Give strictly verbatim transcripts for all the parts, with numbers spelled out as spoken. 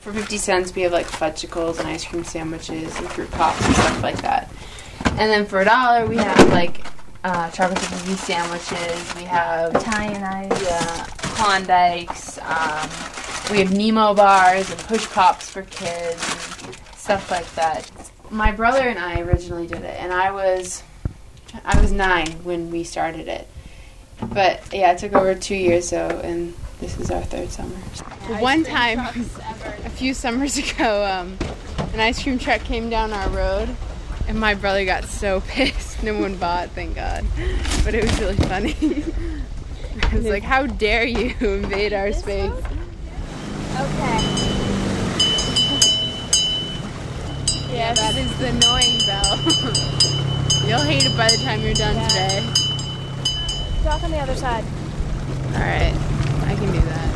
for fifty cents we have like fudgicles and ice cream sandwiches and fruit pops and stuff like that. And then for a dollar we have like uh, chocolate chip cookie sandwiches. We have Italian ice. Yeah, Klondikes. Um, we have Nemo bars and push pops for kids and stuff like that. My brother and I originally did it, and I was I was nine when we started it. But yeah, it took over two years so, and this is our third summer. Yeah, one time, a few summers ago, um, an ice cream truck came down our road, and my brother got so pissed. No one bought, thank God. But it was really funny. I was like, how dare you invade our This space? One? Okay. Yeah, that is the annoying bell. You'll hate it by the time you're done Yeah. today. Walk on the other side. Alright, I can do that.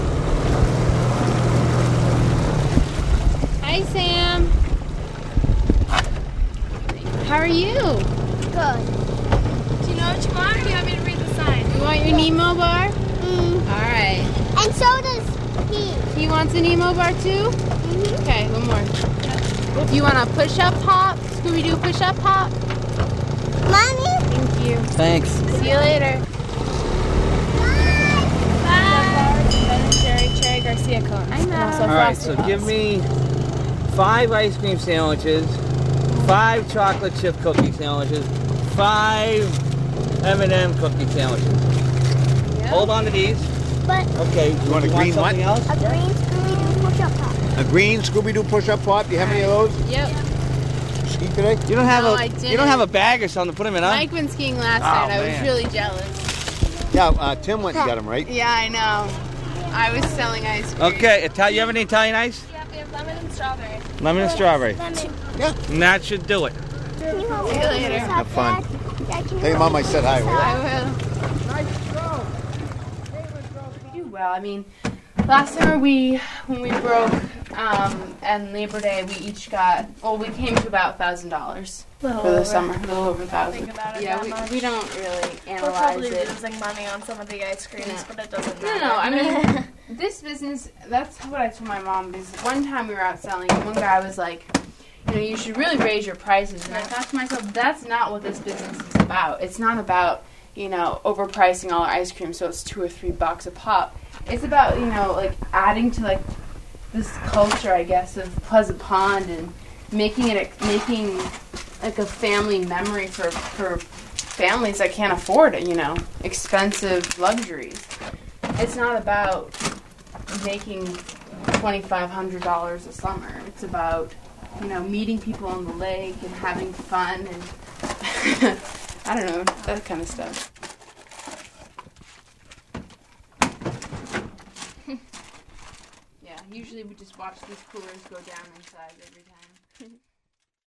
Hi, Sam. How are you? Good. Do you know what you want, or do you want me to read the sign? You want your Nemo bar? Mm. Alright. And so does he. He wants a Nemo bar too? Mm-hmm. Okay, one more. Do you want a push-up pop? Scooby-Doo push-up pop? Mommy? Thank you. Thanks. See you later. Ben and Jerry Cherry Garcia cones. I know. And also All right, Frosted so give Puffs. me five ice cream sandwiches, five chocolate chip cookie sandwiches, five M and M cookie sandwiches. Yeah. Hold on to these. But Okay. You want a green what? something else? a green Scooby-Doo push-up pop. A green Scooby-Doo push-up pop. You have any of those? Yep. Ski today? You don't have No, a I you didn't. don't have a bag or something to put them in, huh? Mike went skiing last Oh, night. I was man. really jealous. Yeah, uh, Tim went and got them, right? Yeah, I know. I was selling ice cream. Okay, Ital- you have any Italian ice? Yeah, we have lemon and strawberry. Lemon and strawberry. Lemon. Yeah. And that should do it. Can you hold See you later. Have fun. Dad, can you Tell your mom I said hi, will you? I will. We do well. I mean, last summer we, when we broke, um, and Labor Day, we each got, well, we came to about a thousand dollars for Little the over. summer. A little over a thousand. Think about it Yeah, that we, much. we don't really We're analyze probably it. losing money on some of the ice creams, No. but it doesn't No, matter. no, I mean, this business, that's what I told my mom, because one time we were out selling, and one guy was like, you know, you should really raise your prices. And I thought to myself, that's not what this business is about. It's not about, you know, overpricing all our ice cream so it's two or three bucks a pop. It's about, you know, like, adding to, like, this culture, I guess, of Pleasant Pond and making it, a, making, like, a family memory for, for families that can't afford it, you know, expensive luxuries. It's not about making twenty-five hundred dollars a summer. It's about, you know, meeting people on the lake and having fun and I don't know, that kind of stuff. Yeah, usually we just watch these coolers go down in size every time.